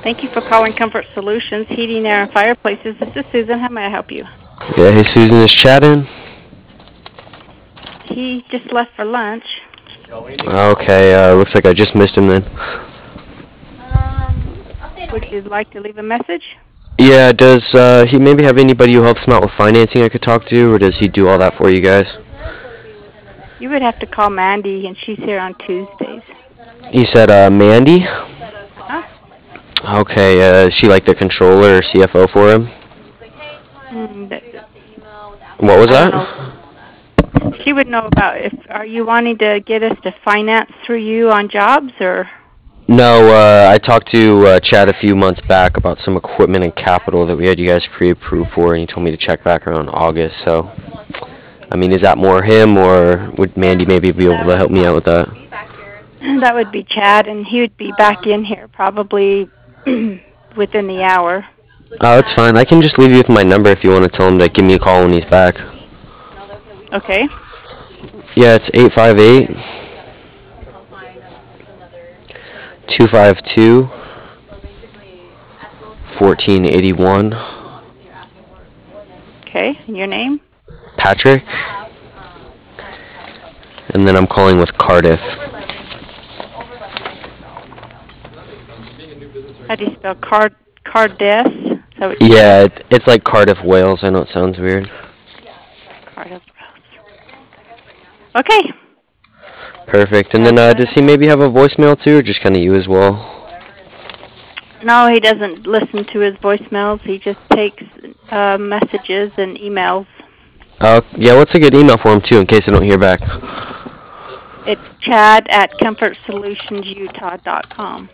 Thank you for calling Comfort Solutions, Heating, Air, and Fireplaces. This is Susan. How may I help you? Yeah, hey Susan, is Chad in? He just left for lunch. Okay, looks like I just missed him then. Would you like to leave a message? Yeah, does he maybe have anybody who helps him out with financing I could talk to, or does he do all that for you guys? You would have to call Mandy, and she's here on Tuesdays. You said Mandy? Huh? Okay, is she like the controller or CFO for him? What was I don't that? know. She would know about are you wanting to get us to finance through you on jobs, or? No, I talked to Chad a few months back about some equipment and capital that we had you guys pre-approved for, and he told me to check back around August, so... I mean, is that more him, or would Mandy maybe be able to help me out with that? That would be Chad, and he would be back in here probably within the hour. Oh, that's fine. I can just leave you with my number if you want to tell him to give me a call when he's back. Okay. Yeah, it's 858 252 1481. Okay, and your name? Patrick. And then I'm calling with Cardiff. How do you spell Cardiff? Yeah, it's like Cardiff, Wales. I know it sounds weird. Cardiff. Okay. Perfect. And then does he maybe have a voicemail too, or just kind of you as well? No, he doesn't listen to his voicemails. He just takes messages and emails. Yeah, what's a good email for him too, in case I don't hear back? It's Chad at ComfortSolutionsUtah.com.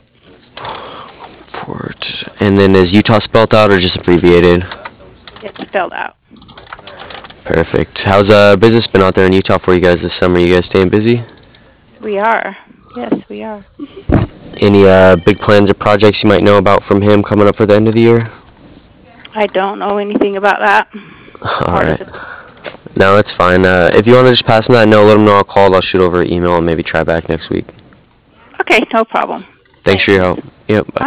And then is Utah spelled out or just abbreviated? It's spelled out. Perfect. How's business been out there in Utah for you guys this summer? You guys staying busy? We are. Yes, we are. Any big plans or projects you might know about from him coming up for the end of the year? I don't know anything about that. All right. No, it's fine. If you want to just pass him that note, let him know I'll call. I'll shoot over an email and maybe try back next week. Okay, no problem. Thanks for your help. Yep, bye.